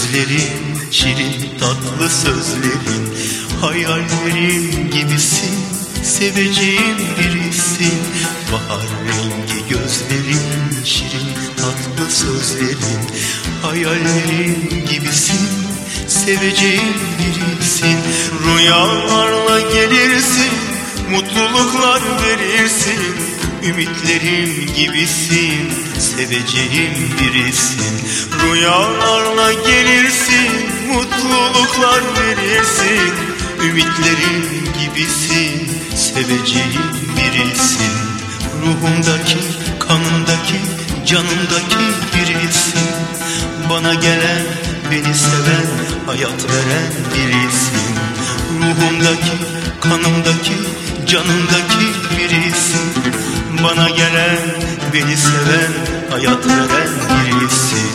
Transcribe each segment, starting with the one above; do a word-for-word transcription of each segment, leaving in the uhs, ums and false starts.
gözlerin, şirin tatlı sözlerin, hayallerim gibisin, seveceğim birisin. Bahar rengi gözlerin, şirin tatlı sözlerin, hayallerim gibisin, seveceğim birisin. Rüyalarla gelirsin, mutluluklar verirsin, ümitlerim gibisin, seveceğim birisin. Rüyalarla gelirsin, mutluluklar verirsin, ümitlerim gibisin, seveceğim birisin. Ruhumdaki, kanımdaki, canımdaki birisin. Bana gelen, beni seven, hayat veren birisin. Ruhumdaki, kanımdaki, canımdaki birisin. Bana gelen, beni seven, hayat veren birisin.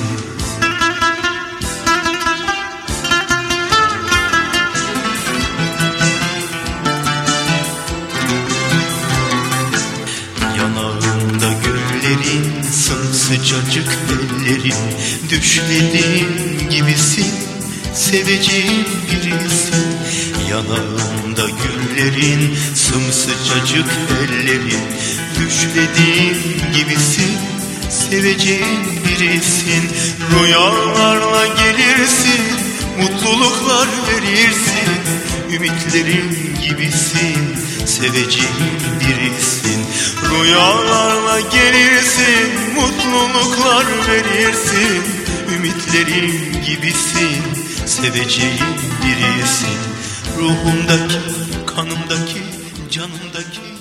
Yanağımda güllerin, sımsıcacık ellerin, düşlediğim gibisin, seveceğim birisin. Yanağımda güllerin, sımsıcacık ellerin, düşlediğim gibisin, seveceğim birisin. Rüyalarla gelirsin, mutluluklar verirsin, ümitlerim gibisin, seveceğim birisin. Rüyalarla gelirsin, mutluluklar verirsin, ümitlerim gibisin, seveceğim birisin. Ruhumdaki, kanımdaki, canımdaki